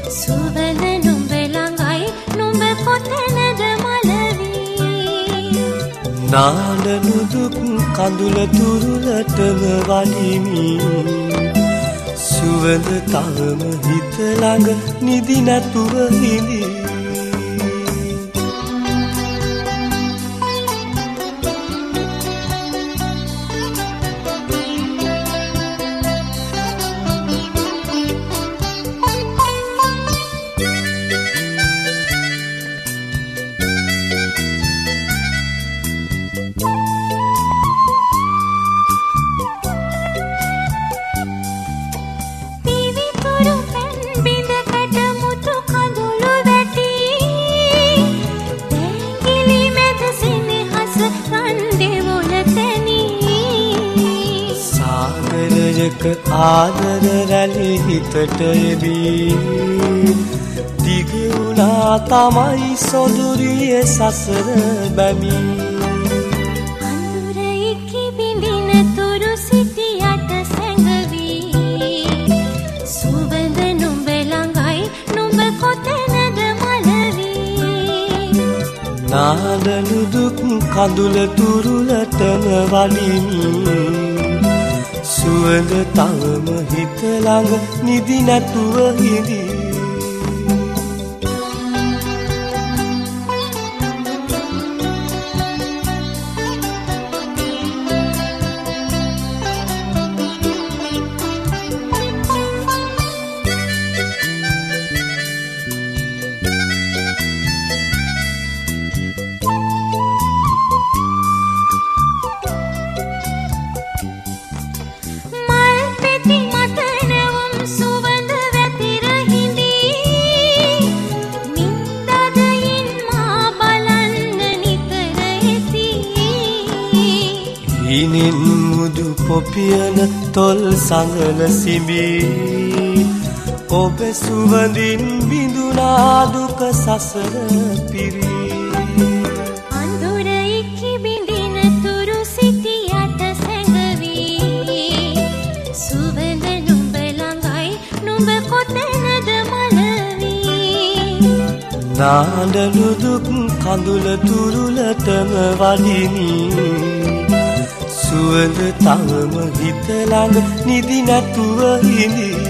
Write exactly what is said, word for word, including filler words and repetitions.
සුවඳ නුඹ ළඟයි නුඹ කොතැනද මලවී නාඩනු දුක් කඳුල තුරුලටම වඩිමි සුවඳ තවම හිත ළඟ නිදි නැතුව හිඳි ආදර රැලි හිතට එබී දිග වුණා තමයි සොඳුරියේ සසර බැමි අඳුර ඉකි බිඳින තුරු සිටියට සැඟවී සුවඳ නුඹ ළඟයි නුඹ කොතැනද මලවී නාඩනු දුක් කඳුල තුරුලටම වඩිමි සුවඳ තවම හිත ළඟ නිදි නැතුව හිඳි ඉනින් මුදු පොපියන තොල් සඟල සිඹී ඔබ සුවඳින් බිඳුනා දුක සසර පිරී අඳුර ඉකි බිඳින තුරු සිටියට සැඟවී සුවඳ නුඹ ළඟයි නුඹ කොතැනද මලවී නාඩනු දුක් කඳුල තුරුලටම වඩිනි සුවඳ තවම හිත ළඟ නිදි නැතුව හිඳි